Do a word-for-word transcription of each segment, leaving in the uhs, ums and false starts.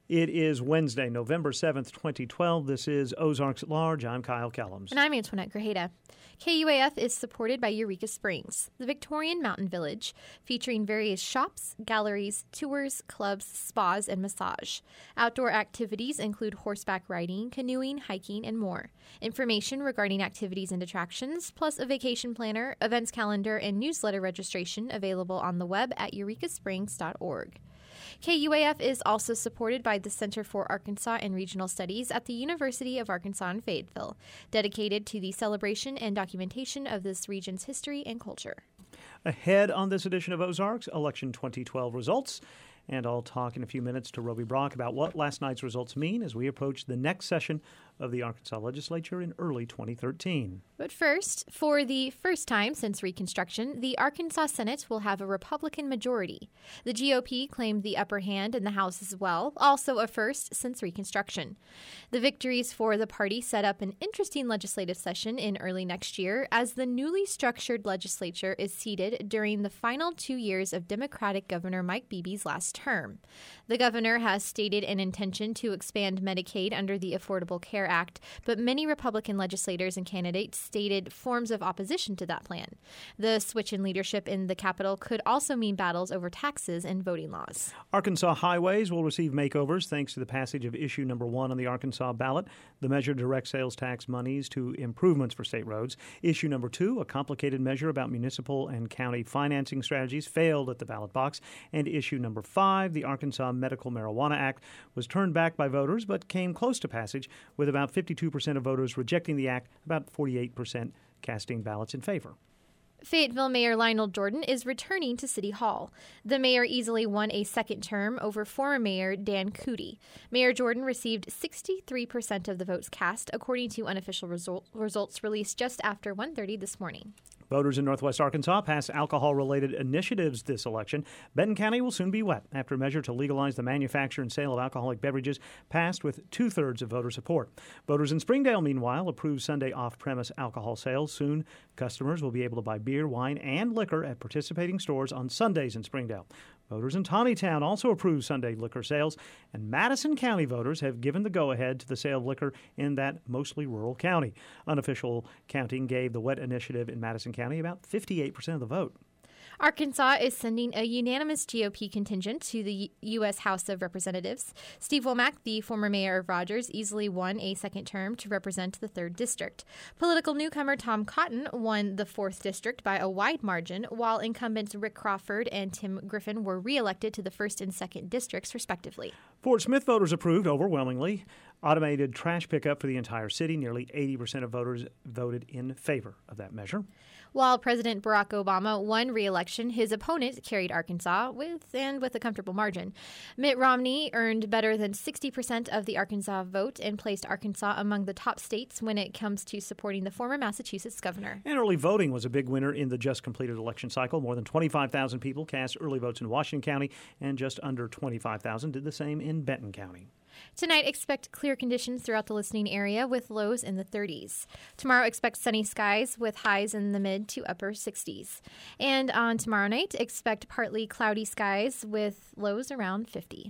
It is Wednesday, November seventh, twenty twelve. This is Ozarks at Large. I'm Kyle Kellums. And I'm Antoinette Grajeda. K U A F is supported by Eureka Springs, the Victorian mountain village, featuring various shops, galleries, tours, clubs, spas, and massage. Outdoor activities include horseback riding, canoeing, hiking, and more. Information regarding activities and attractions, plus a vacation planner, events calendar, and newsletter registration available on the web at eureka springs dot org. K U A F is also supported by the Center for Arkansas and Regional Studies at the University of Arkansas in Fayetteville, dedicated to the celebration and documentation of this region's history and culture. Ahead on this edition of Ozarks, election twenty twelve results. And I'll talk in a few minutes to Roby Brock about what last night's results mean as we approach the next session of the Arkansas legislature in early twenty thirteen. But first, for the first time since Reconstruction, the Arkansas Senate will have a Republican majority. The G O P claimed the upper hand in the House as well, also a first since Reconstruction. The victories for the party set up an interesting legislative session in early next year as the newly structured legislature is seated during the final two years of Democratic Governor Mike Beebe's last term. The governor has stated an intention to expand Medicaid under the Affordable Care Act, but many Republican legislators and candidates stated forms of opposition to that plan. The switch in leadership in the Capitol could also mean battles over taxes and voting laws. Arkansas highways will receive makeovers thanks to the passage of issue number one on the Arkansas ballot. The measure directs sales tax monies to improvements for state roads. Issue number two, a complicated measure about municipal and county financing strategies, failed at the ballot box. And issue number five, the Arkansas Medical Marijuana Act, was turned back by voters but came close to passage, with about fifty-two percent of voters rejecting the act, about forty-eight percent casting ballots in favor. Fayetteville Mayor Lionel Jordan is returning to City Hall. The mayor easily won a second term over former Mayor Dan Coody. Mayor Jordan received sixty-three percent of the votes cast, according to unofficial result, results released just after one thirty this morning. Voters in Northwest Arkansas passed alcohol-related initiatives this election. Benton County will soon be wet after a measure to legalize the manufacture and sale of alcoholic beverages passed with two-thirds of voter support. Voters in Springdale, meanwhile, approved Sunday off-premise alcohol sales. Soon, customers will be able to buy beer, wine, and liquor at participating stores on Sundays in Springdale. Voters in Taneytown also approved Sunday liquor sales, and Madison County voters have given the go-ahead to the sale of liquor in that mostly rural county. Unofficial counting gave the wet initiative in Madison County about fifty-eight percent of the vote. Arkansas is sending a unanimous G O P contingent to the U S House of Representatives. Steve Womack, the former mayor of Rogers, easily won a second term to represent the third District. Political newcomer Tom Cotton won the fourth District by a wide margin, while incumbents Rick Crawford and Tim Griffin were reelected to the first and second districts, respectively. Fort Smith voters approved overwhelmingly automated trash pickup for the entire city. Nearly eighty percent of voters voted in favor of that measure. While President Barack Obama won re-election, his opponent carried Arkansas with and with a comfortable margin. Mitt Romney earned better than sixty percent of the Arkansas vote and placed Arkansas among the top states when it comes to supporting the former Massachusetts governor. And early voting was a big winner in the just completed election cycle. More than twenty-five thousand people cast early votes in Washington County, and just under twenty-five thousand did the same in Benton County. Tonight, expect clear conditions throughout the listening area with lows in the thirties. Tomorrow, expect sunny skies with highs in the mid to upper sixties. And on tomorrow night, expect partly cloudy skies with lows around fifty.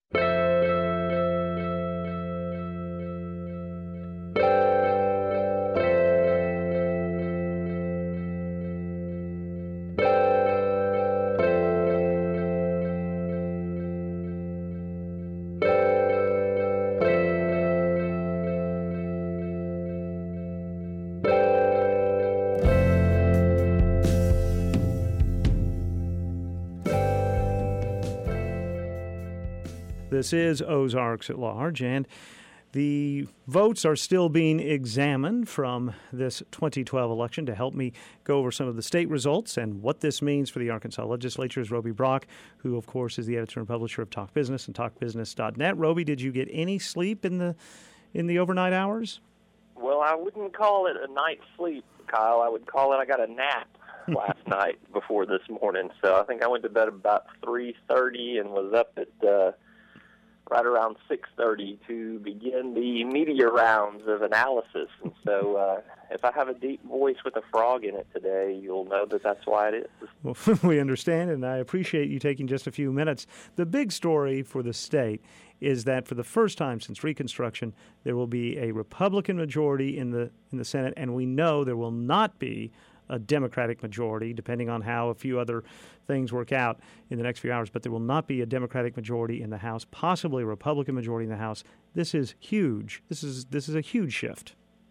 This is Ozarks at Large, and the votes are still being examined from this twenty twelve election. To help me go over some of the state results and what this means for the Arkansas legislature is Roby Brock, who, of course, is the editor and publisher of Talk Business and talk business dot net. Roby, did you get any sleep in the in the overnight hours? Well, I wouldn't call it a night's sleep, Kyle. I would call it I got a nap last night before this morning. So I think I went to bed about three thirty and was up at uh, right around six thirty to begin the media rounds of analysis. And so uh, if I have a deep voice with a frog in it today, you'll know that that's why it is. Well, we understand, and I appreciate you taking just a few minutes. The big story for the state is that for the first time since Reconstruction, there will be a Republican majority in the in the Senate, and we know there will not be a Democratic majority, depending on how a few other things work out in the next few hours. But there will not be a Democratic majority in the House, possibly a Republican majority in the House. This is huge. This is this is a huge shift.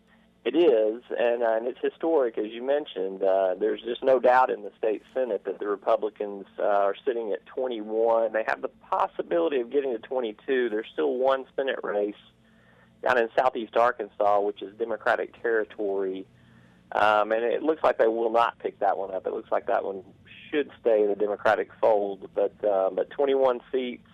It is, and, uh, and it's historic, as you mentioned. Uh, there's just no doubt in the state Senate that the Republicans uh, are sitting at twenty-one. They have the possibility of getting to twenty-two. There's still one Senate race down in southeast Arkansas, which is Democratic territory. Um, and it looks like they will not pick that one up. It looks like that one should stay in the Democratic fold. But uh, but twenty-one seats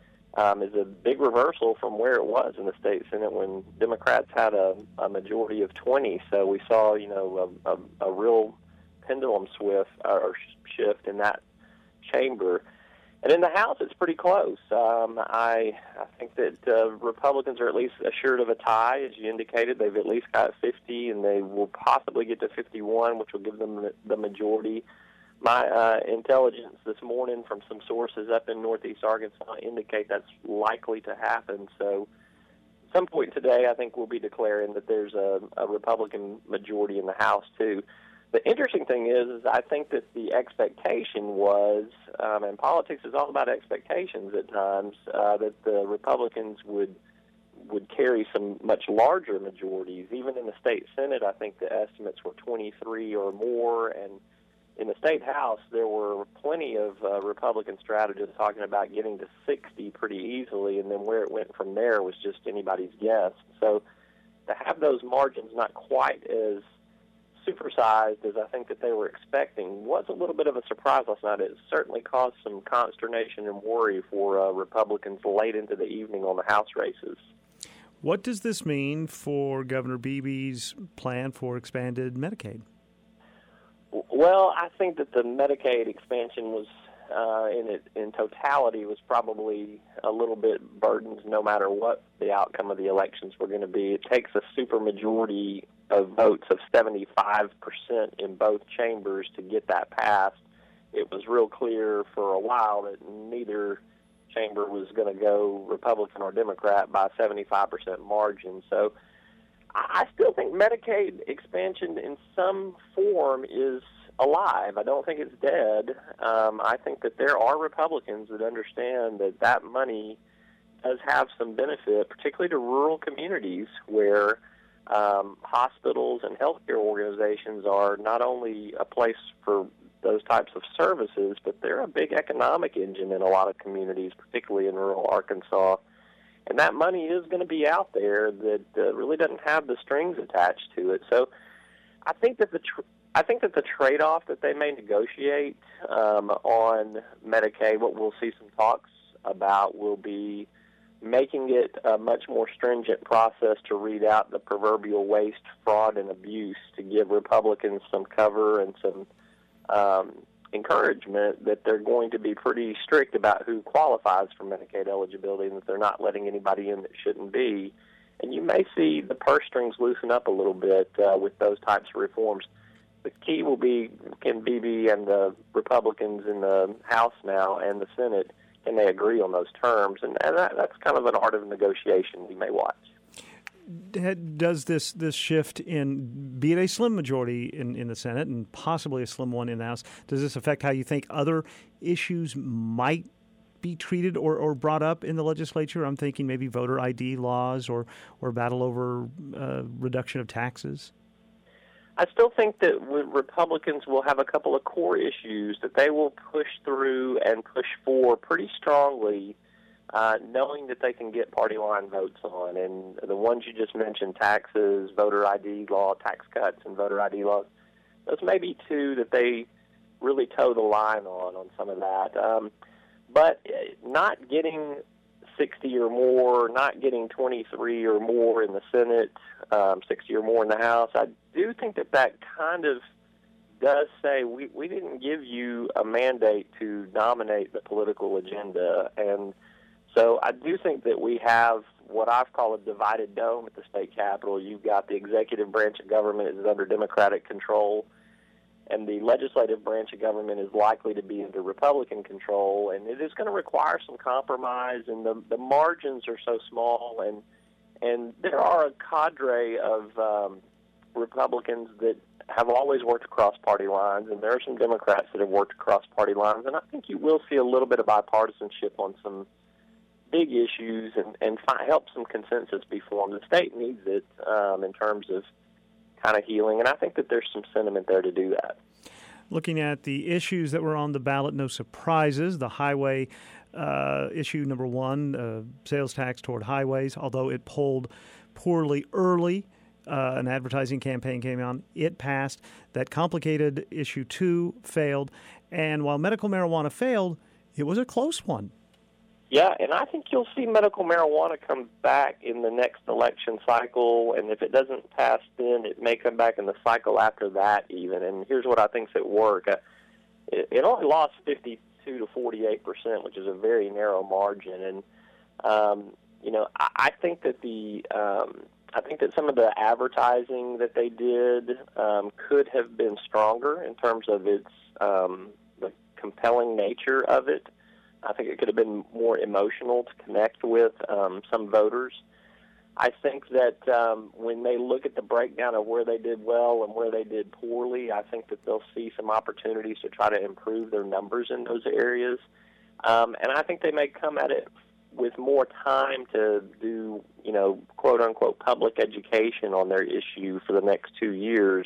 um, is a big reversal from where it was in the state Senate when Democrats had a, a majority of twenty. So we saw, you know, a, a, a real pendulum swift or shift in that chamber. And in the House, it's pretty close. Um, I I think that uh, Republicans are at least assured of a tie, as you indicated. They've at least got fifty, and they will possibly get to fifty-one, which will give them the majority. My uh, intelligence this morning from some sources up in northeast Arkansas indicate that's likely to happen. So at some point today, I think we'll be declaring that there's a, a Republican majority in the House, too. The interesting thing is, is I think that the expectation was, um, and politics is all about expectations at times, uh, that the Republicans would would carry some much larger majorities. Even in the state Senate, I think the estimates were twenty-three or more, and in the state House, there were plenty of uh, Republican strategists talking about getting to sixty pretty easily, and then where it went from there was just anybody's guess. So to have those margins not quite as supersized as I think that they were expecting was a little bit of a surprise last night. It certainly caused some consternation and worry for uh, Republicans late into the evening on the House races. What does this mean for Governor Beebe's plan for expanded Medicaid? Well, I think that the Medicaid expansion was, uh, in it in totality, was probably a little bit burdened no matter what the outcome of the elections were going to be. It takes a supermajority of votes of seventy-five percent in both chambers to get that passed. It was real clear for a while that neither chamber was going to go Republican or Democrat by a seventy-five percent margin. So I still think Medicaid expansion in some form is alive. I don't think it's dead. Um, I think that there are Republicans that understand that that money does have some benefit, particularly to rural communities where Um, hospitals and healthcare organizations are not only a place for those types of services, but they're a big economic engine in a lot of communities, particularly in rural Arkansas. And that money is going to be out there that uh, really doesn't have the strings attached to it. So I think that the tr- I think that the trade-off that they may negotiate um, on Medicaid, what we'll see some talks about, will be making it a much more stringent process to read out the proverbial waste, fraud, and abuse to give Republicans some cover and some um, encouragement that they're going to be pretty strict about who qualifies for Medicaid eligibility and that they're not letting anybody in that shouldn't be. And you may see the purse strings loosen up a little bit uh, with those types of reforms. The key will be, can Beebe and the Republicans in the House now and the Senate, can they agree on those terms? And, and that, that's kind of an art of negotiation we may watch. Does this this shift in, be it a slim majority in, in the Senate and possibly a slim one in the House, does this affect how you think other issues might be treated or, or brought up in the legislature? I'm thinking maybe voter I D laws or, or battle over uh, reduction of taxes. I still think that Republicans will have a couple of core issues that they will push through and push for pretty strongly, uh, knowing that they can get party line votes on. And the ones you just mentioned, taxes, voter I D law, tax cuts, and voter I D laws, those may be two that they really toe the line on, on some of that. Um, but not getting sixty or more, not getting twenty-three or more in the Senate, um, sixty or more in the House, I do think that that kind of does say we, we didn't give you a mandate to dominate the political agenda. And So I do think that we have what I've called a divided dome at the state capitol. You've got the executive branch of government is under Democratic control, and the legislative branch of government is likely to be under Republican control, and it is going to require some compromise, and the, the margins are so small, and and there are a cadre of um, Republicans that have always worked across party lines, and there are some Democrats that have worked across party lines, and I think you will see a little bit of bipartisanship on some big issues and, and fi- help some consensus be formed. The state needs it um, in terms of kind of healing, and I think that there's some sentiment there to do that. Looking at the issues that were on the ballot, no surprises. The highway uh, issue number one, uh, sales tax toward highways, although it polled poorly early. Uh, an advertising campaign came on. It passed. That complicated issue two failed. And while medical marijuana failed, it was a close one. Yeah, and I think you'll see medical marijuana come back in the next election cycle, and if it doesn't pass then, it may come back in the cycle after that even. And here's what I think's at work. Uh, it, it only lost fifty-two to forty-eight percent, which is a very narrow margin. And, um, you know, I, I think that the um, I think that some of the advertising that they did um, could have been stronger in terms of its um, the compelling nature of it. I think it could have been more emotional to connect with um, some voters. I think that um, when they look at the breakdown of where they did well and where they did poorly, I think that they'll see some opportunities to try to improve their numbers in those areas. Um, and I think they may come at it with more time to do, you know, quote-unquote public education on their issue for the next two years.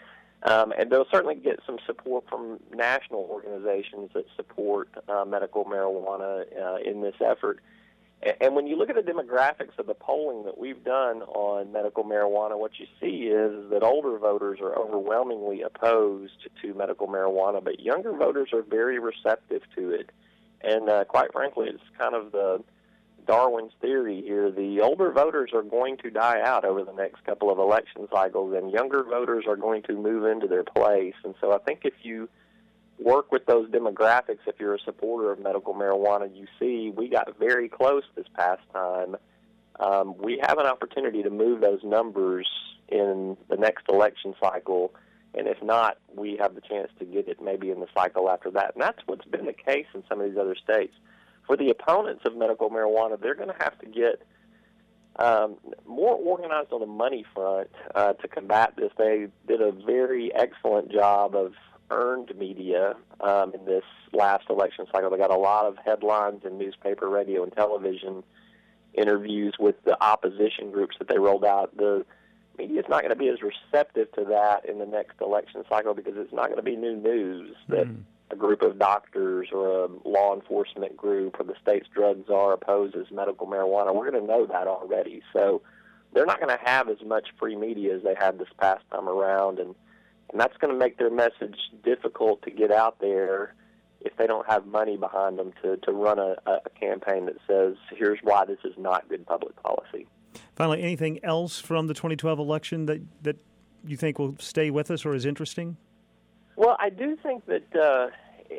Um, and they'll certainly get some support from national organizations that support uh, medical marijuana uh, in this effort. And, and when you look at the demographics of the polling that we've done on medical marijuana, what you see is that older voters are overwhelmingly opposed to medical marijuana, but younger voters are very receptive to it. And uh, quite frankly, it's kind of the Darwin's theory here. The older voters are going to die out over the next couple of election cycles, and younger voters are going to move into their place. And so I think if you work with those demographics, if you're a supporter of medical marijuana, you see we got very close this past time. Um, we have an opportunity to move those numbers in the next election cycle, and if not, we have the chance to get it maybe in the cycle after that. And that's what's been the case in some of these other states. For the opponents of medical marijuana, they're going to have to get um, more organized on the money front uh, to combat this. They did a very excellent job of earned media um, in this last election cycle. They got a lot of headlines in newspaper, radio, and television interviews with the opposition groups that they rolled out. The media is not going to be as receptive to that in the next election cycle because it's not going to be new news that mm. a group of doctors or a law enforcement group or the state's drug czar opposes medical marijuana. We're going to know that already. So they're not going to have as much free media as they had this past time around, and, and that's going to make their message difficult to get out there if they don't have money behind them to, to run a, a campaign that says, here's why this is not good public policy. Finally, anything else from the twenty twelve election that, that you think will stay with us or is interesting? Well, I do think that uh,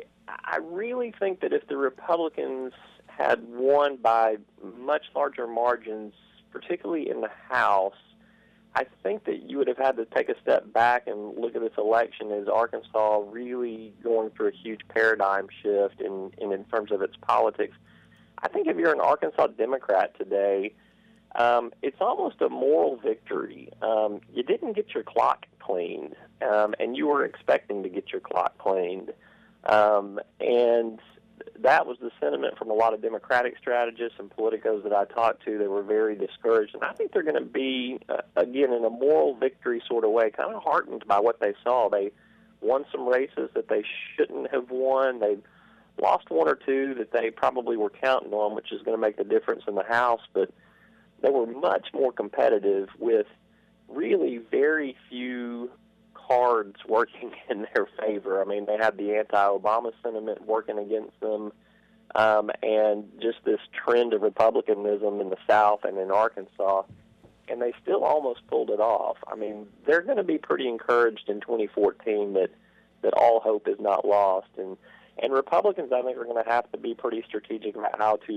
I really think that if the Republicans had won by much larger margins, particularly in the House, I think that you would have had to take a step back and look at this election as Arkansas really going through a huge paradigm shift in, in, in terms of its politics. I think if you're an Arkansas Democrat today, um, it's almost a moral victory. Um, you didn't get your clock cleaned, um, and you were expecting to get your clock cleaned. Um, and that was the sentiment from a lot of Democratic strategists and politicos that I talked to. They were very discouraged. And I think they're going to be, uh, again, in a moral victory sort of way, kind of heartened by what they saw. They won some races that they shouldn't have won. They lost one or two that they probably were counting on, which is going to make the difference in the House. But they were much more competitive with really very few cards working in their favor. I mean, they had the anti-Obama sentiment working against them, um, and just this trend of republicanism in the South and in Arkansas, and they still almost pulled it off. I mean, they're going to be pretty encouraged in twenty fourteen that, that all hope is not lost. And, and Republicans, I think, are going to have to be pretty strategic about how to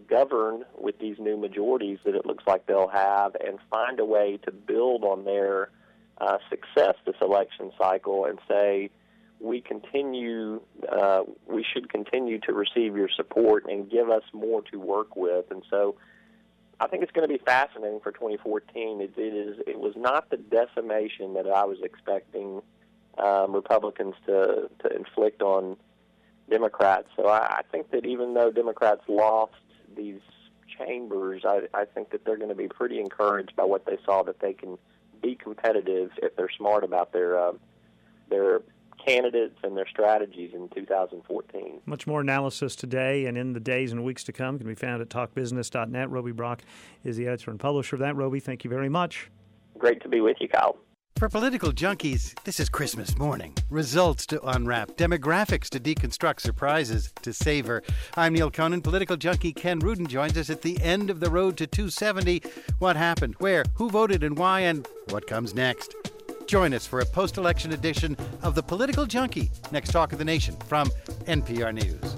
govern with these new majorities that it looks like they'll have and find a way to build on their uh, success this election cycle and say, we continue, uh, we should continue to receive your support and give us more to work with. And so I think it's going to be fascinating for twenty fourteen. It, it is. It was not the decimation that I was expecting um, Republicans to, to inflict on Democrats. So I, I think that even though Democrats lost these chambers, I, I think that they're going to be pretty encouraged by what they saw, that they can be competitive if they're smart about their uh, their candidates and their strategies in two thousand fourteen. Much more analysis today and in the days and weeks to come can be found at talk business dot net. Roby Brock is the editor and publisher of that. Roby, thank you very much. Great to be with you, Kyle. For political junkies, this is Christmas morning. Results to unwrap, demographics to deconstruct, surprises to savor. I'm Neil Conan. Political junkie Ken Rudin joins us at the end of the road to two seventy. What happened, where, who voted and why, and what comes next? Join us for a post-election edition of The Political Junkie, next Talk of the Nation from N P R News.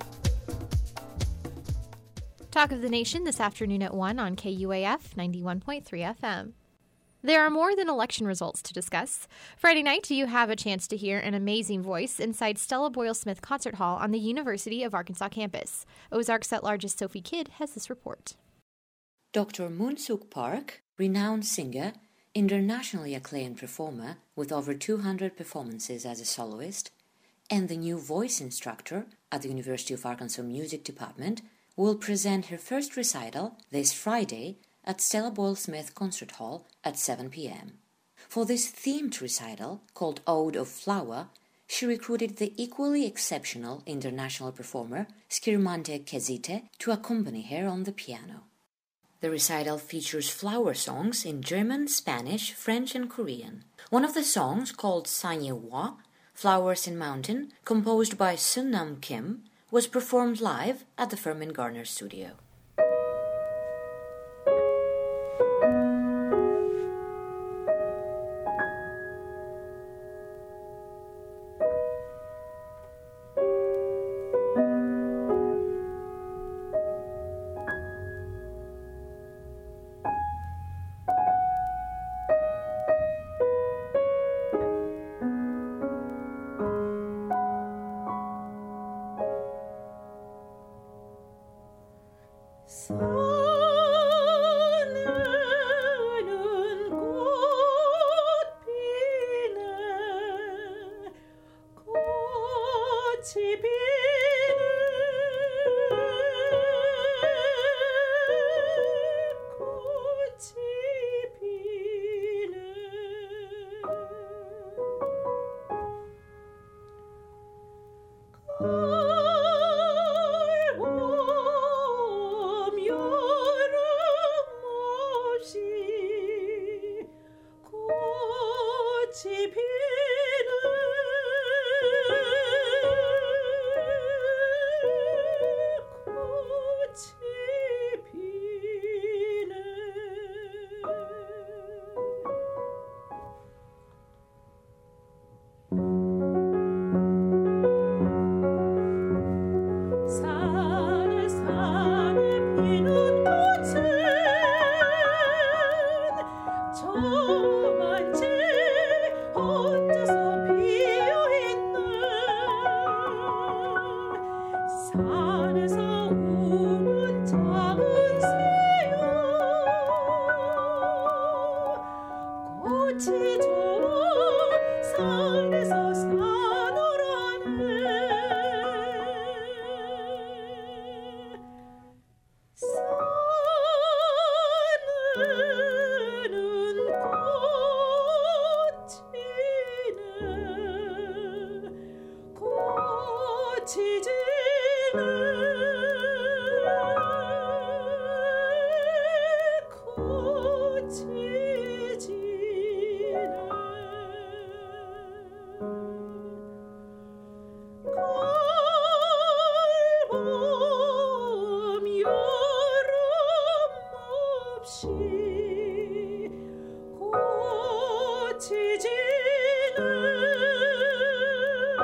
Talk of the Nation this afternoon at one on K U A F ninety-one point three F M. There are more than election results to discuss. Friday night, you have a chance to hear an amazing voice inside Stella Boyle Smith Concert Hall on the University of Arkansas campus. Ozarks at-largest Sophie Kidd has this report. Doctor Moon Suk Park, renowned singer, internationally acclaimed performer with over two hundred performances as a soloist, and the new voice instructor at the University of Arkansas Music Department, will present her first recital this Friday at Stella Boyle Smith Concert Hall at seven p.m. For this themed recital, called Ode of Flower, she recruited the equally exceptional international performer Skirmante Kezite to accompany her on the piano. The recital features flower songs in German, Spanish, French, and Korean. One of the songs, called Sanye-wa, Flowers in Mountain, composed by Sun Nam Kim, was performed live at the Furman Garner studio.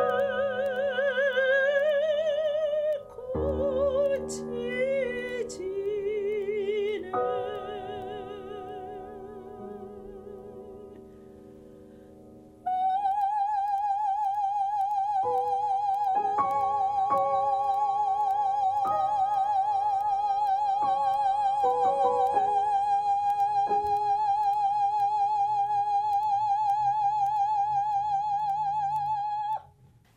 꽃이 지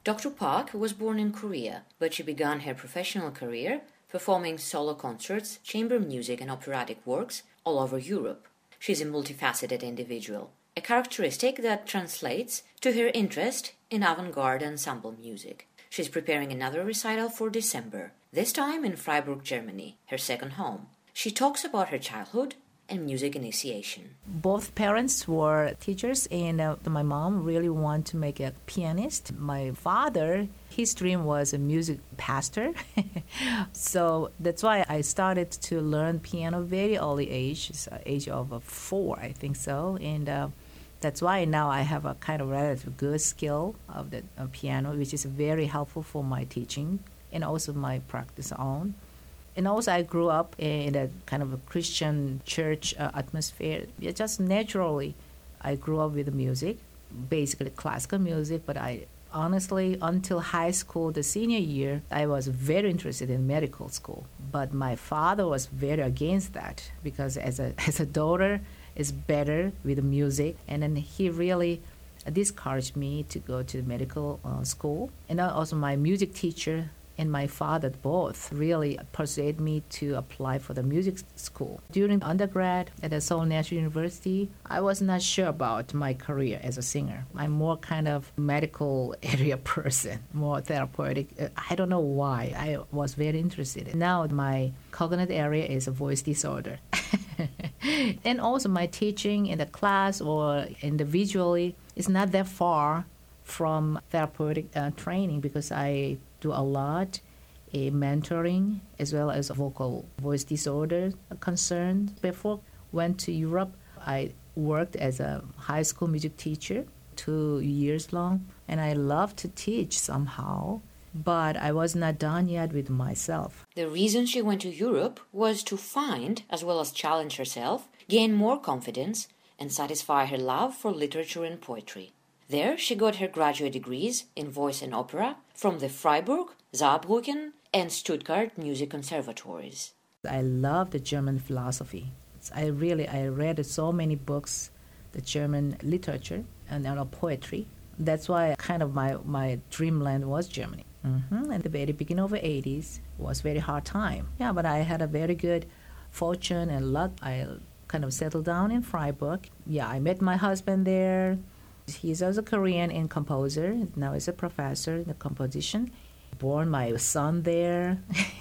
Doctor Park was born in Korea, but she began her professional career performing solo concerts, chamber music, and operatic works all over Europe. She's a multifaceted individual, a characteristic that translates to her interest in avant-garde ensemble music. She's preparing another recital for December, this time in Freiburg, Germany, her second home. She talks about her childhood and music initiation. Both parents were teachers, and uh, my mom really wanted to make a pianist. My father, his dream was a music pastor. So that's why I started to learn piano very early age, age of uh, four, I think so. And uh, that's why now I have a kind of relative good skill of the uh, piano, which is very helpful for my teaching and also my practice on. And also I grew up in a kind of a Christian church uh, atmosphere. Yeah, just naturally, I grew up with music, basically classical music, but I honestly, until high school, the senior year, I was very interested in medical school. But my father was very against that because as a, as a daughter, it's better with music. And then he really discouraged me to go to medical uh, school. And also my music teacher and my father both really persuaded me to apply for the music school. During undergrad at the Seoul National University, I was not sure about my career as a singer. I'm more kind of medical area person, more therapeutic. I don't know why. I was very interested. Now my cognate area is a voice disorder. And also my teaching in the class or individually is not that far from therapeutic uh, training because I do a lot a mentoring as well as vocal voice disorder concern. Before I went to Europe, I worked as a high school music teacher two years long, and I love to teach somehow, but I was not done yet with myself. The reason she went to Europe was to find, as well as challenge herself, gain more confidence, and satisfy her love for literature and poetry. There, she got her graduate degrees in voice and opera from the Freiburg, Saarbrücken, and Stuttgart music conservatories. I love the German philosophy. I really, I read so many books, the German literature and uh, poetry. That's why kind of my, my dreamland was Germany. Mm-hmm. At the very beginning of the eighties, it was a very hard time. Yeah, but I had a very good fortune and luck. I kind of settled down in Freiburg. Yeah, I met my husband there. He's also Korean and composer. Now he's a professor in the composition. Born my son there.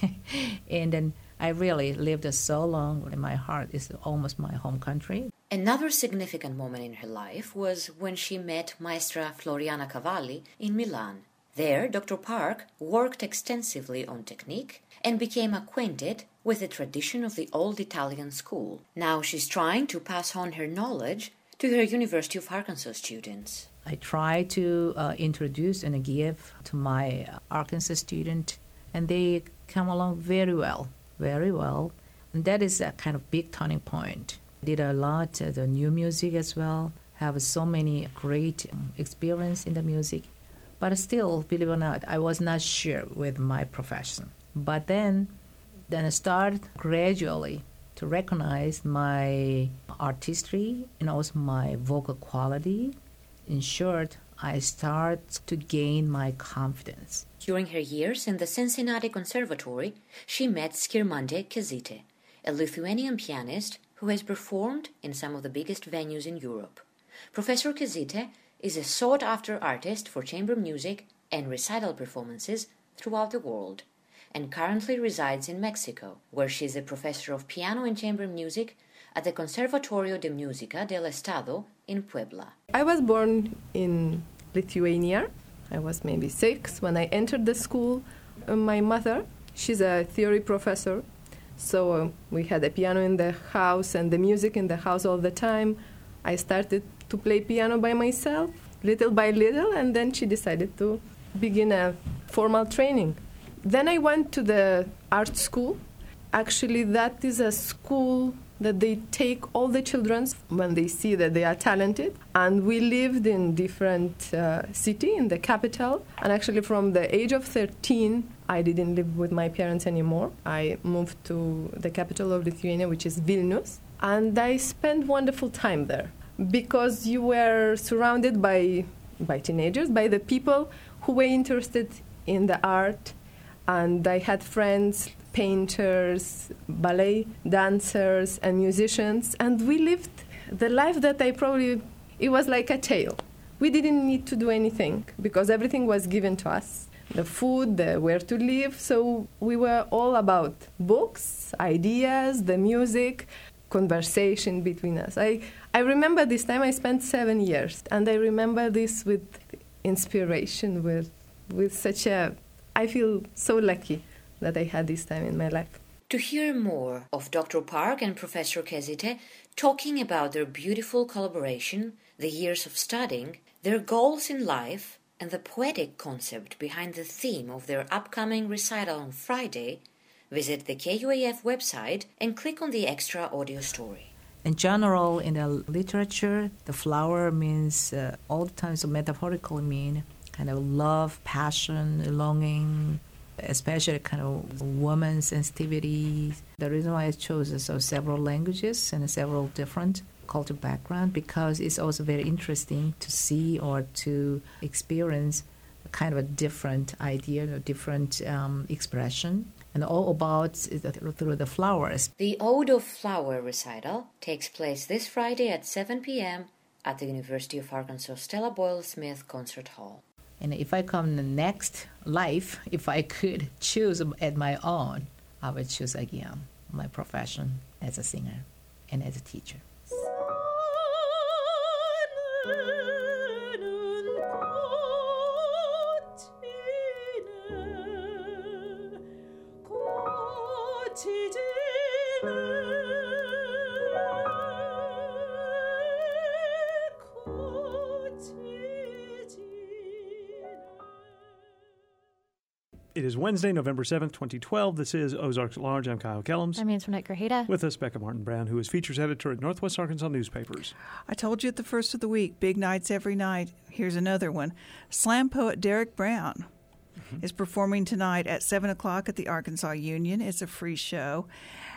And then I really lived so long, and my heart is almost my home country. Another significant moment in her life was when she met Maestra Floriana Cavalli in Milan. There, Doctor Park worked extensively on technique and became acquainted with the tradition of the old Italian school. Now she's trying to pass on her knowledge to her University of Arkansas students. I try to uh, introduce and give to my Arkansas student, and they come along very well, very well. And that is a kind of big turning point. I did a lot of the new music as well, have so many great experience in the music. But still, believe it or not, I was not sure with my profession. But then, then I started gradually to recognize my artistry and also my vocal quality. In short, I start to gain my confidence. During her years in the Cincinnati Conservatory, she met Skirmante Kezite, a Lithuanian pianist who has performed in some of the biggest venues in Europe. Professor Kezite is a sought-after artist for chamber music and recital performances throughout the world, and currently resides in Mexico, where she is a professor of piano and chamber music at the Conservatorio de Música del Estado in Puebla. I was born in Lithuania. I was maybe six when I entered the school. Uh, my mother, she's a theory professor, so uh, we had a piano in the house and the music in the house all the time. I started to play piano by myself, little by little, and then she decided to begin a formal training. Then I went to the art school. Actually, that is a school that they take all the children when they see that they are talented. And we lived in different uh, city in the capital. And actually from the age of thirteen, I didn't live with my parents anymore. I moved to the capital of Lithuania, which is Vilnius. And I spent wonderful time there because you were surrounded by by teenagers, by the people who were interested in the art, and I had friends, painters, ballet dancers, and musicians, and we lived the life that I probably, it was like a tale. We didn't need to do anything because everything was given to us. The food, the where to live, so we were all about books, ideas, the music, conversation between us. I, I remember this time I spent seven years, and I remember this with inspiration, with, with such a, I feel so lucky that I had this time in my life. To hear more of Doctor Park and Professor Kezite talking about their beautiful collaboration, the years of studying, their goals in life, and the poetic concept behind the theme of their upcoming recital on Friday, visit the K U A F website and click on the extra audio story. In general, in the literature, the flower means uh, all the times so metaphorically mean kind of love, passion, longing, especially kind of woman sensitivity. The reason why I chose is so several languages and several different cultural background, because it's also very interesting to see or to experience kind of a different idea, a different um, expression, and all about through the flowers. The Ode of Flower recital takes place this Friday at seven p.m. at the University of Arkansas Stella Boyle Smith Concert Hall. And if I come in the next life, if I could choose at my own, I would choose again my profession as a singer and as a teacher. It is Wednesday, November seventh, twenty twelve. This is Ozarks at Large. I'm Kyle Kellums. I'm Antoinette Grajeda. With us, Becca Martin-Brown, who is features editor at Northwest Arkansas Newspapers. I told you at the first of the week, big nights every night. Here's another one. Slam poet Derek Brown mm-hmm. is performing tonight at seven o'clock at the Arkansas Union. It's a free show.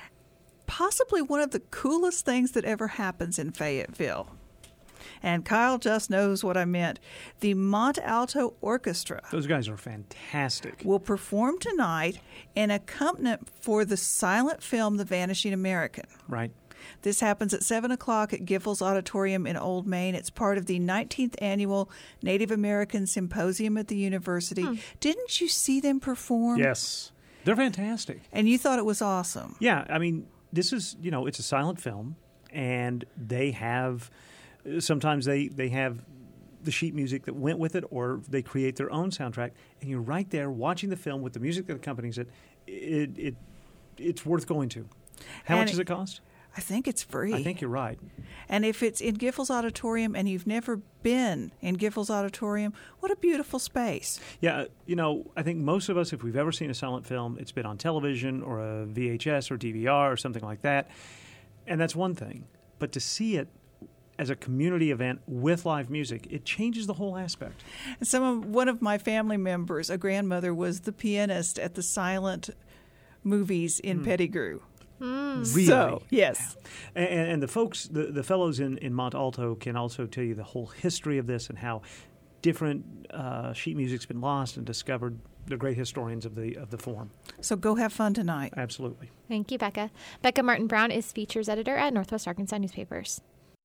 Possibly one of the coolest things that ever happens in Fayetteville. And Kyle just knows what I meant. The Mont Alto Orchestra. Those guys are fantastic. Will perform tonight in accompaniment for the silent film The Vanishing American. Right. This happens at seven o'clock at Giffords Auditorium in Old Main. It's part of the nineteenth Annual Native American Symposium at the university. Hmm. Didn't you see them perform? Yes. They're fantastic. And you thought it was awesome. Yeah. I mean, this is, you know, it's a silent film, and they have... Sometimes they, they have the sheet music that went with it, or they create their own soundtrack, and you're right there watching the film with the music that accompanies it. It, it it's worth going to. How and much does it cost? I think it's free. I think you're right. And if it's in Giffords Auditorium and you've never been in Giffords Auditorium, what a beautiful space. Yeah, you know, I think most of us, if we've ever seen a silent film, it's been on television or a V H S or D V R or something like that, and that's one thing. But to see it as a community event with live music, it changes the whole aspect. Some of, one of my family members, a grandmother, was the pianist at the silent movies in mm. Pettigrew. Mm. Really? So, yes. Yeah. And, and the folks, the, the fellows in, in Mont Alto can also tell you the whole history of this and how different uh, sheet music's been lost and discovered. They're great historians of the of the form. So go have fun tonight. Absolutely. Thank you, Becca. Becca Martin-Brown is features editor at Northwest Arkansas Newspapers.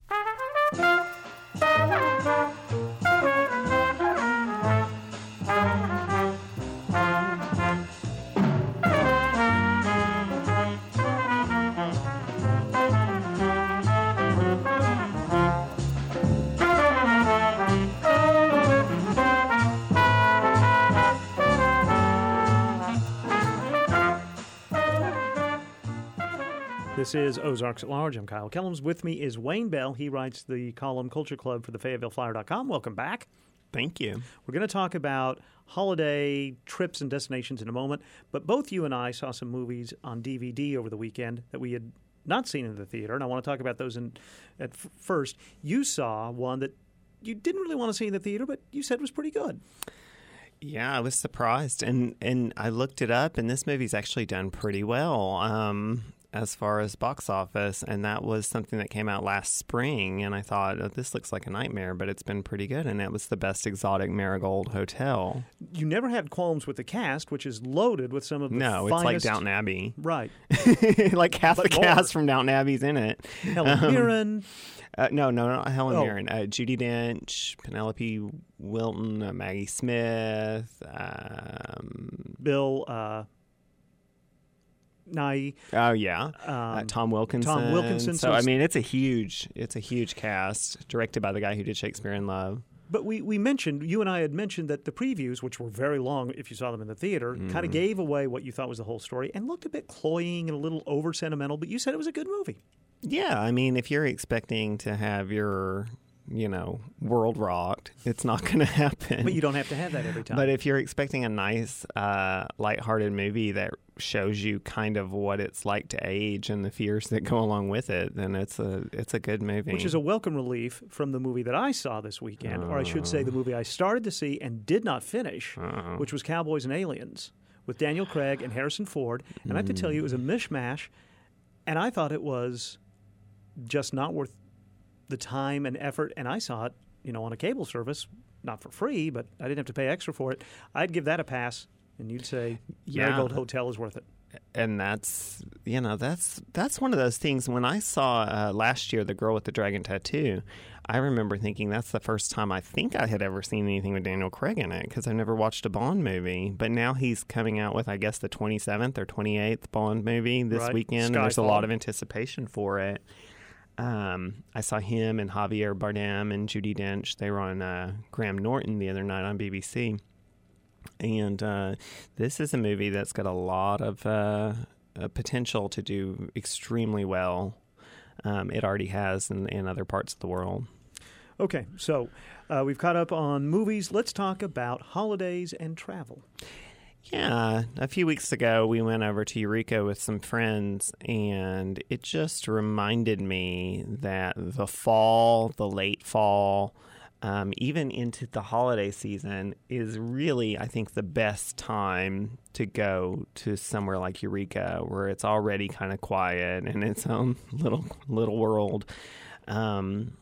This is Ozarks at Large. I'm Kyle Kellums. With me is Wayne Bell. He writes the column Culture Club for the Fayetteville Flyer dot com. Welcome back. Thank you. We're going to talk about holiday trips and destinations in a moment, but both you and I saw some movies on D V D over the weekend that we had not seen in the theater, and I want to talk about those in, at f- first. You saw one that you didn't really want to see in the theater, but you said was pretty good. Yeah, I was surprised, and, and I looked it up, and this movie's actually done pretty well. Um as far as box office, and that was something that came out last spring, and I thought, oh, this looks like a nightmare, but it's been pretty good, and it was the Best Exotic Marigold Hotel. You never had qualms with the cast, which is loaded with some of the No, finest... it's like Downton Abbey. Right. Like half But the more. cast from Downton Abbey's in it. Helen Um, Mirren. Uh, no, no, not Helen Oh. Mirren. Uh, Judi Dench, Penelope Wilton, uh, Maggie Smith. Um, Bill uh, Nighy. oh yeah, Um, uh, Tom Wilkinson. Tom Wilkinson. So, I mean, it's a huge, it's a huge cast, directed by the guy who did Shakespeare in Love. But we, we mentioned, you and I had mentioned that the previews, which were very long if you saw them in the theater, Mm-hmm. kind of gave away what you thought was the whole story and looked a bit cloying and a little over sentimental, but you said it was a good movie. Yeah, I mean, if you're expecting to have your, you know, world rocked, it's not going to happen. But you don't have to have that every time. But if you're expecting a nice, uh, lighthearted movie that shows you kind of what it's like to age and the fears that go along with it, then it's a it's a good movie. Which is a welcome relief from the movie that I saw this weekend, or I should say the movie I started to see and did not finish, Uh-oh. which was Cowboys and Aliens with Daniel Craig and Harrison Ford. And I have to tell you, it was a mishmash, and I thought it was just not worth the time and effort. And I saw it, you know, on a cable service, not for free, but I didn't have to pay extra for it. I'd give that a pass, and you'd say Yeah. Marigold Hotel is worth it. And that's, you know, that's that's one of those things. When I saw uh, last year The Girl with the Dragon Tattoo, I remember thinking that's the first time I think I had ever seen anything with Daniel Craig in it, because I've never watched a Bond movie. But now he's coming out with, I guess, the twenty-seventh or twenty-eighth Bond movie this Right. weekend. And there's a Skyfall. lot of anticipation for it. Um, I saw him and Javier Bardem and Judi Dench. They were on uh, Graham Norton the other night on B B C. And uh, this is a movie that's got a lot of uh, uh, potential to do extremely well. Um, it already has in, in other parts of the world. Okay, so uh, we've caught up on movies. Let's talk about holidays and travel. Yeah, a few weeks ago we went over to Eureka with some friends, and it just reminded me that the fall, the late fall, um, even into the holiday season is really, I think, the best time to go to somewhere like Eureka, where it's already kind of quiet in its own little little world. Um,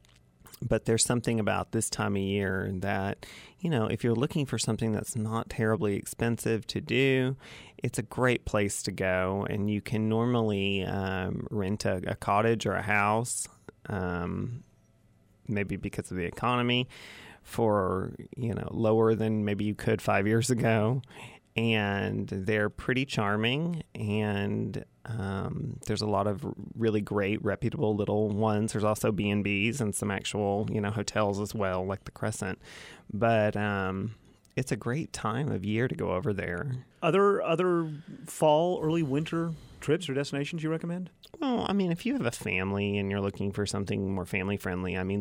But there's something about this time of year that, you know, if you're looking for something that's not terribly expensive to do, it's a great place to go. And you can normally um, rent a, a cottage or a house, um, maybe because of the economy, for, you know, lower than maybe you could five years ago. And they're pretty charming, and um, there's a lot of really great, reputable little ones. There's also B and B's and some actual, you know, hotels as well, like the Crescent. But um, it's a great time of year to go over there. Other other fall, early winter trips or destinations you recommend? Well, I mean, if you have a family and you're looking for something more family-friendly, I mean,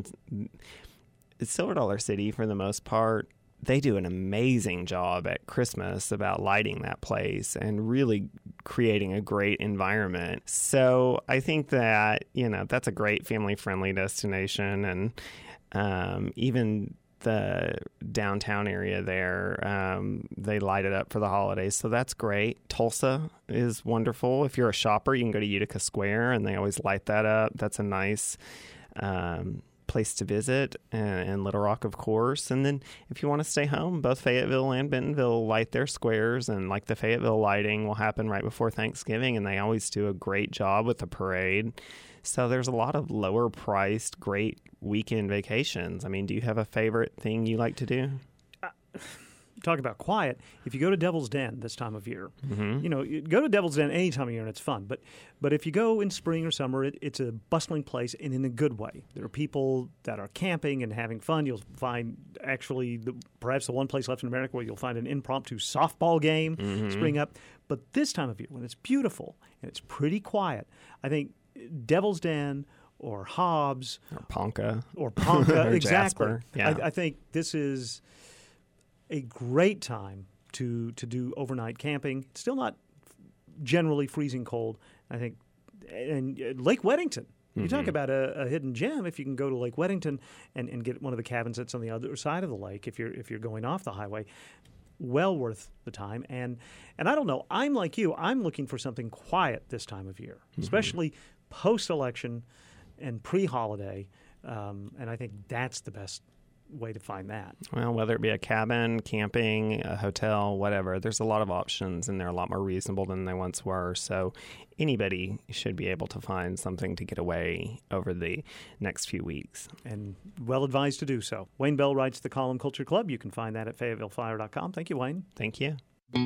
Silver Dollar City, for the most part, they do an amazing job at Christmas about lighting that place and really creating a great environment. So I think that, you know, that's a great family-friendly destination. And um, even the downtown area there, um, they light it up for the holidays. So that's great. Tulsa is wonderful. If you're a shopper, you can go to Utica Square, and they always light that up. That's a nice um place to visit, and, and Little Rock, of course. And then if you want to stay home, both Fayetteville and Bentonville light their squares, and like the Fayetteville lighting will happen right before Thanksgiving, and they always do a great job with the parade. So there's a lot of lower priced, great weekend vacations. I mean, do you have a favorite thing you like to do? Talk about quiet. If you go to Devil's Den this time of year, Mm-hmm. you know, you go to Devil's Den any time of year and it's fun. But but if you go in spring or summer, it, it's a bustling place and in a good way. There are people that are camping and having fun. You'll find actually the, perhaps the one place left in America where you'll find an impromptu softball game Mm-hmm. spring up. But this time of year, when it's beautiful and it's pretty quiet, I think Devil's Den or Hobbs Or Ponca. or Ponca, Or exactly. Jasper, yeah. I, I think this is a great time to to do overnight camping. It's still not generally freezing cold, I think. And uh, Lake Weddington. You talk about a, a hidden gem. If you can go to Lake Weddington and, and get one of the cabins that's on the other side of the lake, if you're if you're going off the highway, well worth the time. And and I don't know, I'm like you. I'm looking for something quiet this time of year, mm-hmm. especially post-election and pre-holiday. Um, and I think that's the best way to find that. Well, whether it be a cabin, camping, a hotel, whatever, there's a lot of options, and they're a lot more reasonable than they once were. So anybody should be able to find something to get away over the next few weeks. And well advised to do so. Wayne Bell writes the column Culture Club. You can find that at Fayetteville Flyer dot com. Thank you, Wayne. Thank you.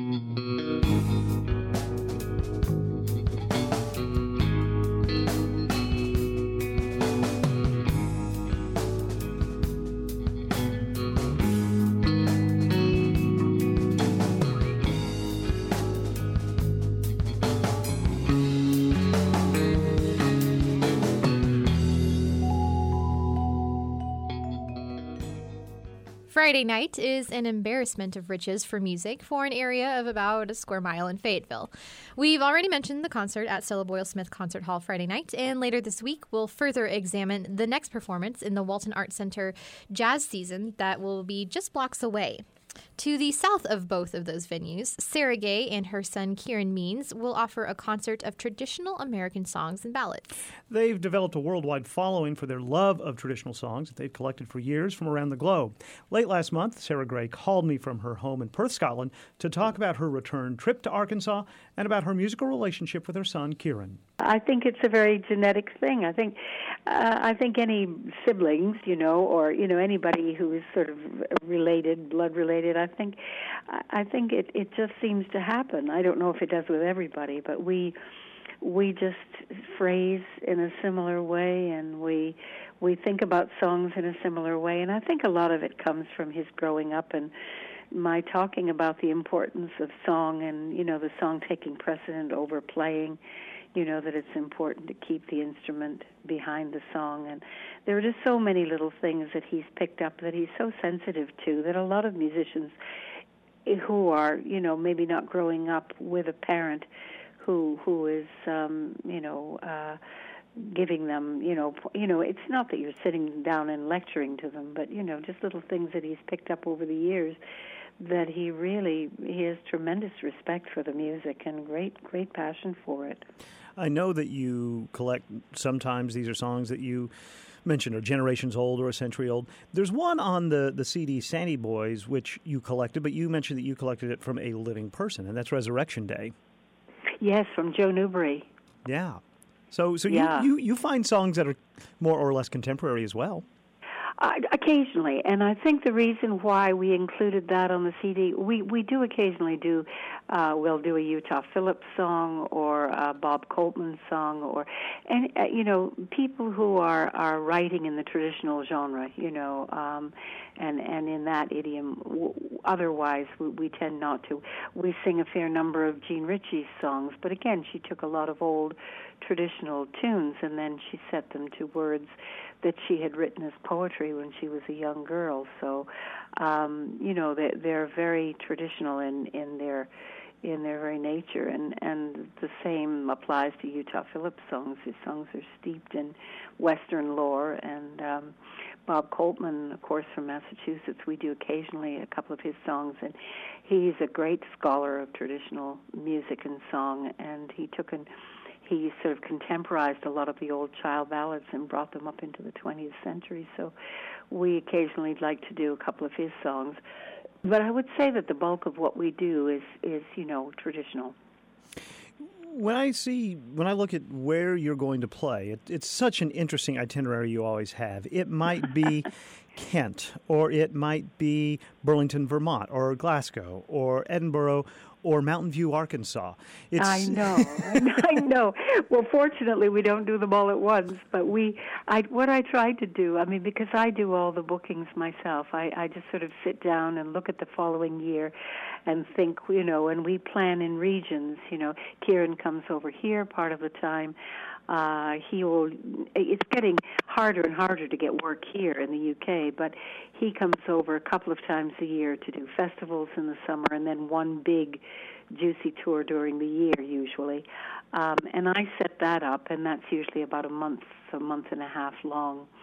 Friday night is an embarrassment of riches for music for an area of about a square mile in Fayetteville. We've already mentioned the concert at Stella Boyle Smith Concert Hall Friday night, and later this week we'll further examine the next performance in the Walton Arts Center Jazz Season that will be just blocks away. To the south of both of those venues, Sarah Gay and her son Kieran Means will offer a concert of traditional American songs and ballads. They've developed a worldwide following for their love of traditional songs that they've collected for years from around the globe. Late last month, Sarah Gray called me from her home in Perth, Scotland, to talk about her return trip to Arkansas and about her musical relationship with her son Kieran. I think it's a very genetic thing. I think uh, I think any siblings, you know, or you know anybody who is sort of related, blood related. I think I think it it just seems to happen. I don't know if it does with everybody, but we we just phrase in a similar way, and we we think about songs in a similar way. And I think a lot of it comes from his growing up and my talking about the importance of song, and you know the song taking precedent over playing. You know, that it's important to keep the instrument behind the song. And there are just so many little things that he's picked up that he's so sensitive to that a lot of musicians who are, you know, maybe not growing up with a parent who who is, um, you know, uh, giving them, you know, you know, it's not that you're sitting down and lecturing to them, but, you know, just little things that he's picked up over the years that he really, he has tremendous respect for the music and great, great passion for it. I know that you collect, sometimes these are songs that you mentioned are generations old or a century old. There's one on the, the C D Sandy Boys, which you collected, but you mentioned that you collected it from a living person, and that's Resurrection Day. Yes, from Joe Newbery. Yeah. So so yeah. You, you, you find songs that are more or less contemporary as well. Uh, occasionally, and I think the reason why we included that on the C D, we, we do occasionally do, uh, we'll do a Utah Phillips song or a Bob Coltman song, or, and uh, you know, people who are, are writing in the traditional genre, you know, um, and, and in that idiom. W- otherwise, we, we tend not to. We sing a fair number of Jean Ritchie's songs, but again, she took a lot of old traditional tunes and then she set them to words that she had written as poetry when she was a young girl. So, um, you know, they, they're very traditional in, in their in their very nature, and, and the same applies to Utah Phillips songs. His songs are steeped in Western lore, and um, Bob Coltman, of course, from Massachusetts, we do occasionally a couple of his songs, and he's a great scholar of traditional music and song, and he took an He sort of contemporized a lot of the old child ballads and brought them up into the twentieth century. So we occasionally like to do a couple of his songs. But I would say that the bulk of what we do is, is you know, traditional. When I see, when I look at where you're going to play, it, it's such an interesting itinerary you always have. It might be Kent, or it might be Burlington, Vermont, or Glasgow, or Edinburgh, or Mountain View, Arkansas. It's... I know, I know. Well, fortunately, we don't do them all at once. But we, I, what I try to do, I mean, because I do all the bookings myself, I, I just sort of sit down and look at the following year, and think, you know, and we plan in regions. You know, Kieran comes over here part of the time. Uh, he will. It's getting harder and harder to get work here in the U K, but he comes over a couple of times a year to do festivals in the summer, and then one big, juicy tour during the year, usually. Um, and I set that up, and that's usually about a month, a month and a half long.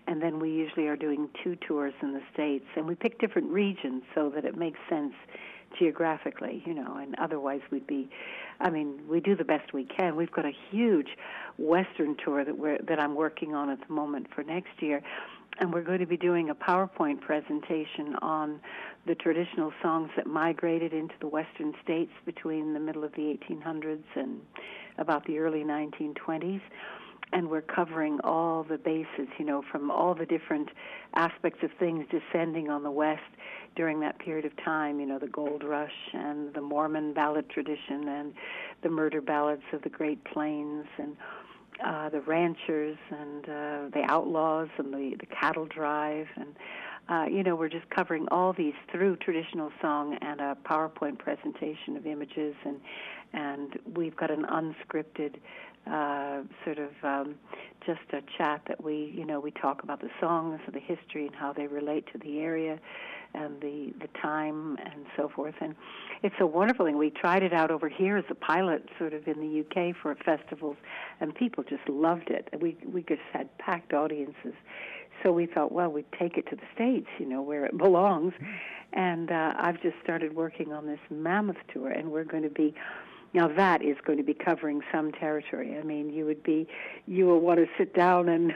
and then we usually are doing two tours in the States, and we pick different regions so that it makes sense geographically, you know, and otherwise we'd be, I mean, we do the best we can. We've got a huge Western tour that we're that I'm working on at the moment for next year, and we're going to be doing a PowerPoint presentation on the traditional songs that migrated into the Western states between the middle of the eighteen hundreds and about the early nineteen twenties. And we're covering all the bases, you know, from all the different aspects of things descending on the West during that period of time, you know, the gold rush and the Mormon ballad tradition and the murder ballads of the Great Plains and uh, the ranchers and uh, the outlaws and the, the cattle drive. And, uh, you know, we're just covering all these through traditional song and a PowerPoint presentation of images. And, and we've got an unscripted Uh, sort of um, just a chat that we, you know, we talk about the songs and the history and how they relate to the area and the, the time and so forth. And it's a wonderful thing. We tried it out over here as a pilot sort of in the U K for festivals, and people just loved it. We, we just had packed audiences. So we thought, well, we'd take it to the States, you know, where it belongs. And uh, I've just started working on this mammoth tour, and we're going to be Now that is going to be covering some territory. I mean, you would be, you will want to sit down and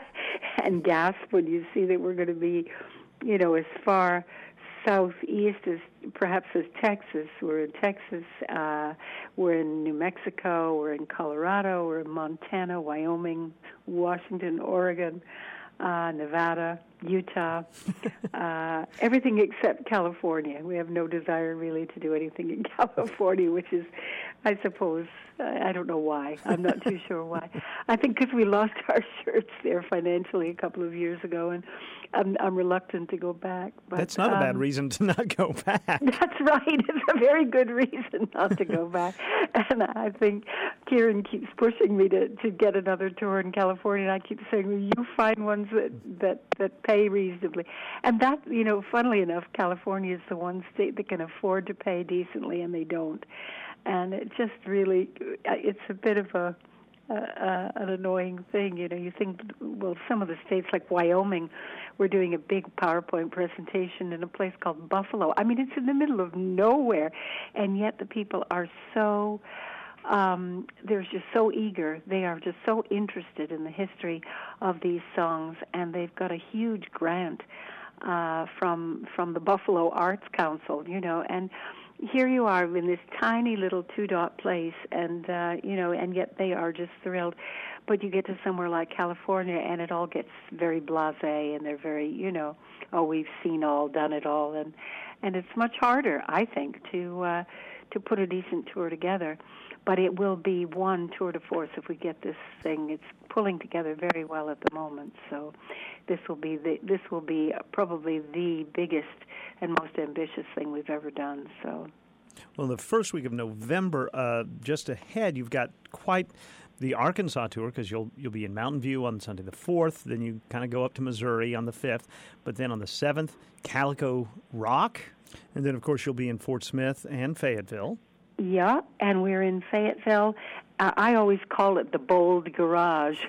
and gasp when you see that we're going to be, you know, as far southeast as perhaps as Texas. We're in Texas. Uh, we're in New Mexico. We're in Colorado. We're in Montana, Wyoming, Washington, Oregon, uh, Nevada, Utah, uh, everything except California. We have no desire really to do anything in California, which is, I suppose, I don't know why. I'm not too sure why. I think because we lost our shirts there financially a couple of years ago, and I'm, I'm reluctant to go back. But, that's not um, a bad reason to not go back. That's right. It's a very good reason not to go back. And I think Kieran keeps pushing me to, to get another tour in California, and I keep saying, well, you find ones that, that, that pay reasonably. And that, you know, funnily enough, California is the one state that can afford to pay decently, and they don't. And it just really, it's a bit of a, uh, an annoying thing. You know, you think, well, some of the states like Wyoming, we're doing a big PowerPoint presentation in a place called Buffalo. I mean, it's in the middle of nowhere, and yet the people are so, um, they're just so eager. They are just so interested in the history of these songs, and they've got a huge grant uh, from from the Buffalo Arts Council, you know, and here you are in this tiny little two-dot place, and, uh, you know, and yet they are just thrilled. But you get to somewhere like California, and it all gets very blasé, and they're very, you know, oh, we've seen all, done it all. And, and it's much harder, I think, to uh, to put a decent tour together. But it will be one tour de force if we get this thing. It's pulling together very well at the moment. So this will be the, this will be probably the biggest and most ambitious thing we've ever done. So, well, the first week of November, uh, just ahead, you've got quite the Arkansas tour, because you'll you'll be in Mountain View on Sunday the fourth. Then you kind of go up to Missouri on the fifth. But then on the seventh, Calico Rock, and then of course you'll be in Fort Smith and Fayetteville. Yeah, and we're in Fayetteville. Uh, I always call it the Bold Garage,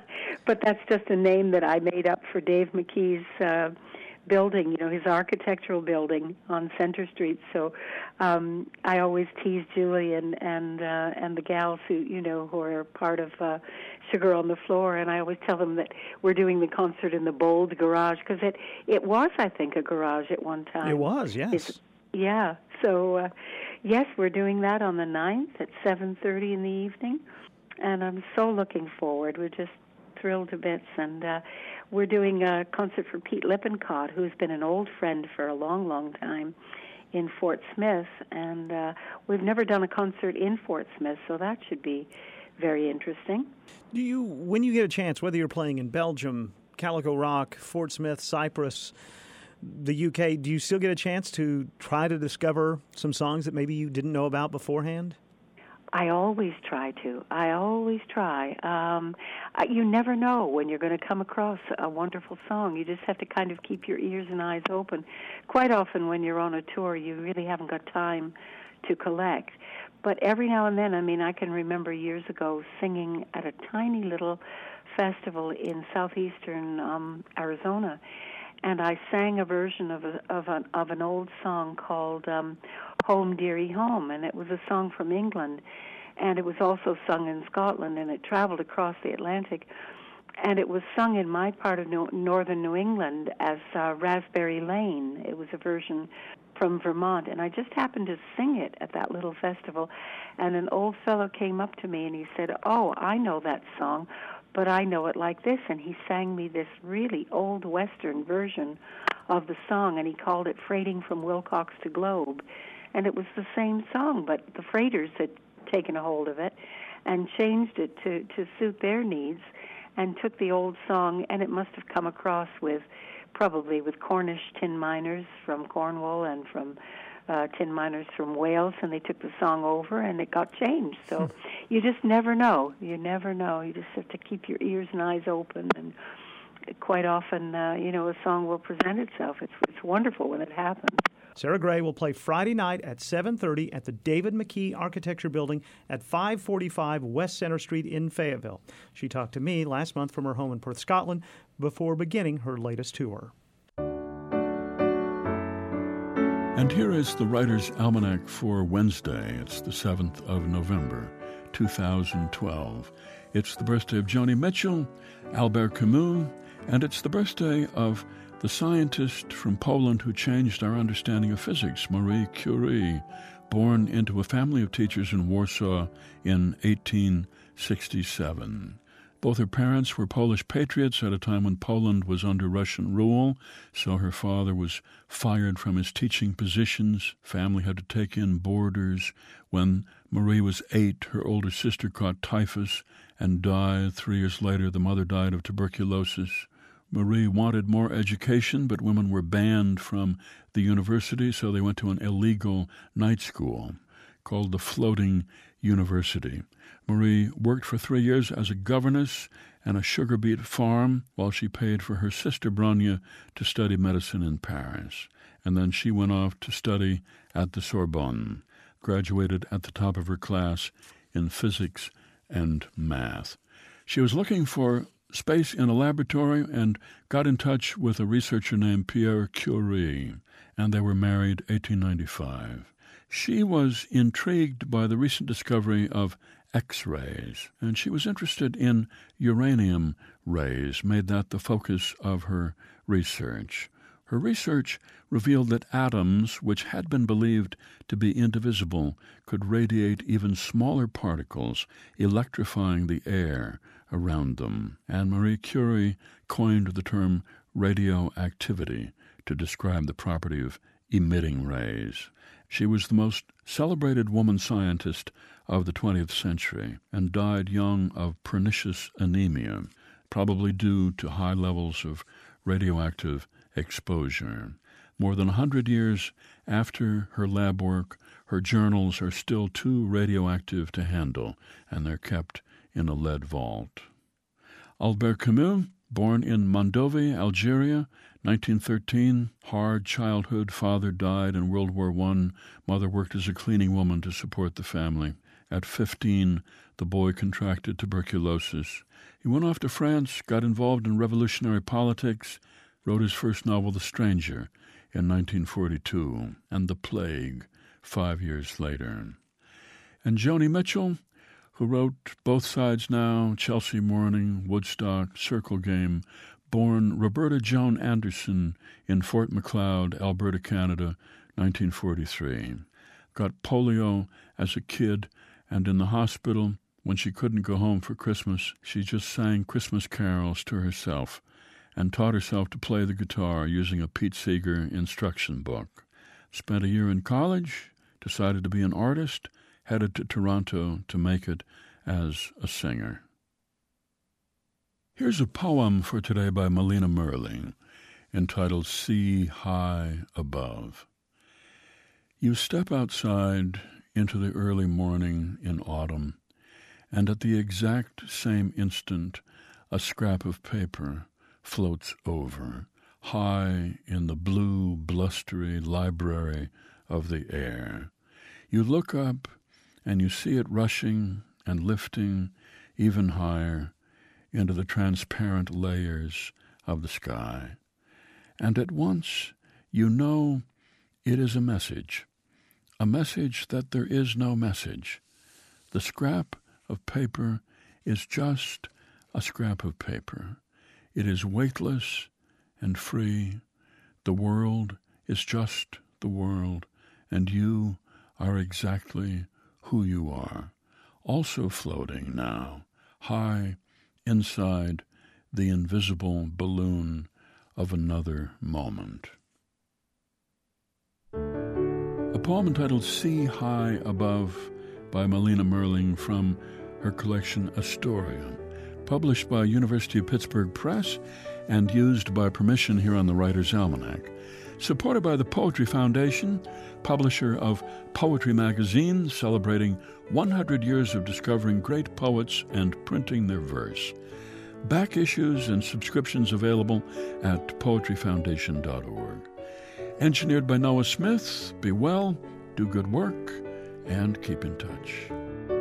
but that's just a name that I made up for Dave McKee's uh, building, you know, his architectural building on Center Street. So um, I always tease Julie and and, uh, and the gals who, you know, who are part of uh, Sugar on the Floor, and I always tell them that we're doing the concert in the Bold Garage, because it, it was, I think, a garage at one time. It was, yes. It's, yeah, so... Uh, Yes, we're doing that on the ninth at seven thirty in the evening, and I'm so looking forward. We're just thrilled to bits, and uh, we're doing a concert for Pete Lippincott, who's been an old friend for a long, long time in Fort Smith, and uh, we've never done a concert in Fort Smith, so that should be very interesting. Do you, when you get a chance, whether you're playing in Belgium, Calico Rock, Fort Smith, Cyprus, the U K, do you still get a chance to try to discover some songs that maybe you didn't know about beforehand? I always try to. I always try. Um, you never know when you're going to come across a wonderful song. You just have to kind of keep your ears and eyes open. Quite often when you're on a tour, you really haven't got time to collect. But every now and then, I mean, I can remember years ago singing at a tiny little festival in southeastern um, Arizona, and I sang a version of a, of an of an old song called um, "Home Dearie Home," and it was a song from England, and it was also sung in Scotland, and it traveled across the Atlantic, and it was sung in my part of New, northern New England as uh, Raspberry Lane. It was a version from Vermont, and I just happened to sing it at that little festival, and an old fellow came up to me and he said, "Oh, I know that song, but I know it like this," and he sang me this really old Western version of the song, and he called it Freighting from Wilcox to Globe, and it was the same song, but the freighters had taken a hold of it and changed it to, to suit their needs, and took the old song, and it must have come across with probably with Cornish tin miners from Cornwall and from uh, tin miners from Wales, and they took the song over, and it got changed. So you just never know. You never know. You just have to keep your ears and eyes open, and quite often, uh, you know, a song will present itself. It's it's wonderful when it happens. Sarah Gray will play Friday night at seven thirty at the David McKee Architecture Building at five forty-five West Center Street in Fayetteville. She talked to me last month from her home in Perth, Scotland, before beginning her latest tour. And here is the Writer's Almanac for Wednesday. It's the seventh of November, two thousand twelve. It's the birthday of Joni Mitchell, Albert Camus, and it's the birthday of the scientist from Poland who changed our understanding of physics, Marie Curie, born into a family of teachers in Warsaw in eighteen sixty-seven. Both her parents were Polish patriots at a time when Poland was under Russian rule, so her father was fired from his teaching positions. Family had to take in boarders. When Marie was eight, her older sister caught typhus and died. Three years later, the mother died of tuberculosis. Marie wanted more education, but women were banned from the university, so they went to an illegal night school called the Floating University. Marie worked for three years as a governess and a sugar beet farm while she paid for her sister Bronya to study medicine in Paris. And then she went off to study at the Sorbonne, graduated at the top of her class in physics and math. She was looking for space in a laboratory and got in touch with a researcher named Pierre Curie, and they were married eighteen ninety-five. She was intrigued by the recent discovery of X-rays, and she was interested in uranium rays, made that the focus of her research. Her research revealed that atoms, which had been believed to be indivisible, could radiate even smaller particles, electrifying the air around them. And Marie Curie coined the term radioactivity to describe the property of emitting rays. She was the most celebrated woman scientist of the twentieth century and died young of pernicious anemia, probably due to high levels of radioactive exposure. More than a hundred years after her lab work, her journals are still too radioactive to handle, and they're kept in a lead vault. Albert Camus, born in Mondovi, Algeria, nineteen thirteen, hard childhood, father died in World War One, mother worked as a cleaning woman to support the family. At fifteen, the boy contracted tuberculosis. He went off to France, got involved in revolutionary politics, wrote his first novel, The Stranger, in nineteen forty-two, and The Plague, five years later. And Joni Mitchell, who wrote Both Sides Now, Chelsea Morning, Woodstock, Circle Game, born Roberta Joan Anderson in Fort Macleod, Alberta, Canada, nineteen forty-three. Got polio as a kid, and in the hospital, when she couldn't go home for Christmas, she just sang Christmas carols to herself and taught herself to play the guitar using a Pete Seeger instruction book. Spent a year in college, decided to be an artist, headed to Toronto to make it as a singer. Here's a poem for today by Melina Merling, entitled Sea High Above. You step outside into the early morning in autumn, and at the exact same instant a scrap of paper floats over, high in the blue, blustery library of the air. You look up, and you see it rushing and lifting even higher into the transparent layers of the sky. And at once you know it is a message, a message that there is no message. The scrap of paper is just a scrap of paper. It is weightless and free. The world is just the world, and you are exactly who you are, also floating now, high inside the invisible balloon of another moment. A poem entitled Sea High Above by Melina Merling from her collection Astoria, published by University of Pittsburgh Press and used by permission here on the Writer's Almanac. Supported by the Poetry Foundation, publisher of Poetry Magazine, celebrating one hundred years of discovering great poets and printing their verse. Back issues and subscriptions available at poetry foundation dot org. Engineered by Noah Smith. Be well, do good work, and keep in touch.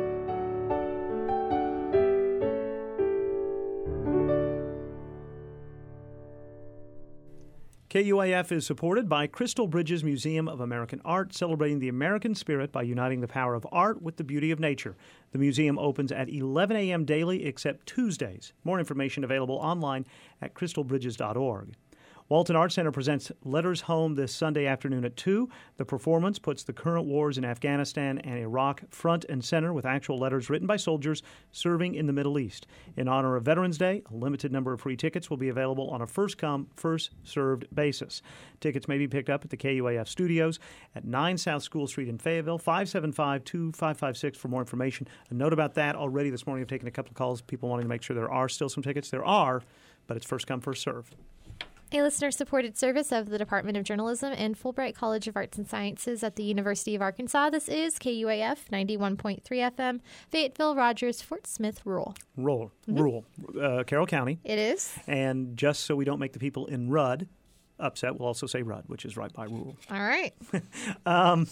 K U A F is supported by Crystal Bridges Museum of American Art, celebrating the American spirit by uniting the power of art with the beauty of nature. The museum opens at eleven a.m. daily except Tuesdays. More information available online at crystal bridges dot org. Walton Art Center presents Letters Home this Sunday afternoon at two. The performance puts the current wars in Afghanistan and Iraq front and center with actual letters written by soldiers serving in the Middle East. In honor of Veterans Day, a limited number of free tickets will be available on a first-come, first-served basis. Tickets may be picked up at the K U A F studios at nine South School Street in Fayetteville, five seven five, two five five six for more information. A note about that, already this morning I've taken a couple of calls, people wanting to make sure there are still some tickets. There are, but it's first-come, first-served. A listener-supported service of the Department of Journalism and Fulbright College of Arts and Sciences at the University of Arkansas. This is K U A F ninety-one point three F M, Fayetteville, Rogers, Fort Smith, rural. Rural. Mm-hmm. Rural. Uh, Carroll County. It is. And just so we don't make the people in Rudd upset, we'll also say Rudd, which is right by rural. All right. um,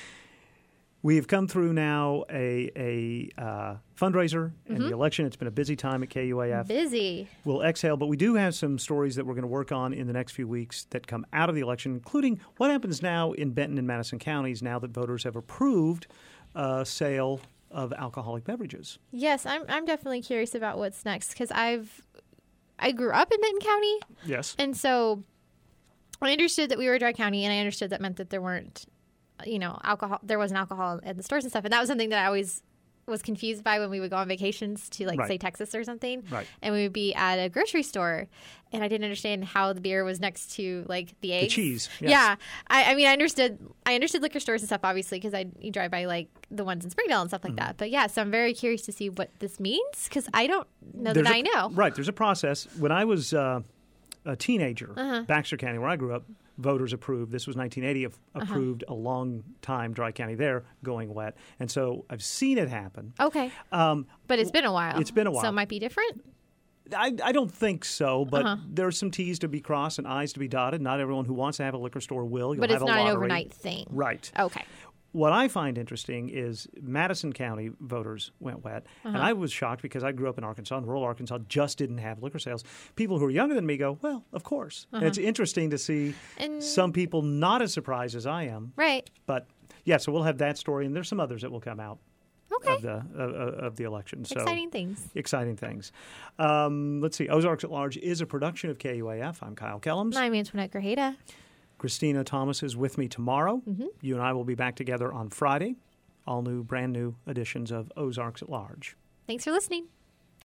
We've come through now a, a uh, fundraiser and mm-hmm. the election. It's been a busy time at K U A F. Busy. We'll exhale, but we do have some stories that we're going to work on in the next few weeks that come out of the election, including what happens now in Benton and Madison counties now that voters have approved uh, sale of alcoholic beverages. Yes, I'm I'm definitely curious about what's next because I've I grew up in Benton County. Yes. And so I understood that we were a dry county, and I understood that meant that there weren't you know, alcohol, there wasn't alcohol at the stores and stuff. And that was something that I always was confused by when we would go on vacations to, like, right. say, Texas or something. Right. And we would be at a grocery store, and I didn't understand how the beer was next to, like, the eggs. The cheese. Yes. Yeah. I, I mean, I understood I understood liquor stores and stuff, obviously, because I you drive by, like, the ones in Springdale and stuff like mm-hmm. that. But, yeah, so I'm very curious to see what this means because I don't know there's that a, I know. Right. There's a process. When I was uh, a teenager, uh-huh. Baxter County, where I grew up, voters approved. This was nineteen eighty, approved uh-huh. a long time dry county there going wet. And so I've seen it happen. Okay. Um, but it's been a while. It's been a while. So it might be different? I, I don't think so, but uh-huh. there are some T's to be crossed and I's to be dotted. Not everyone who wants to have a liquor store will. You'll but it's have not a an lottery. overnight thing. Right. Okay. What I find interesting is Madison County voters went wet, uh-huh. and I was shocked because I grew up in Arkansas, and rural Arkansas just didn't have liquor sales. People who are younger than me go, well, of course. Uh-huh. And it's interesting to see and some people not as surprised as I am. Right. But, yeah, so we'll have that story, and there's some others that will come out. Okay. Of the uh, of the election. So, exciting things. Exciting things. Um, let's see. Ozarks at Large is a production of K U A F. I'm Kyle Kellums. I'm Antoinette Grajeda. Christina Thomas is with me tomorrow. Mm-hmm. You and I will be back together on Friday. All new, brand new editions of Ozarks at Large. Thanks for listening.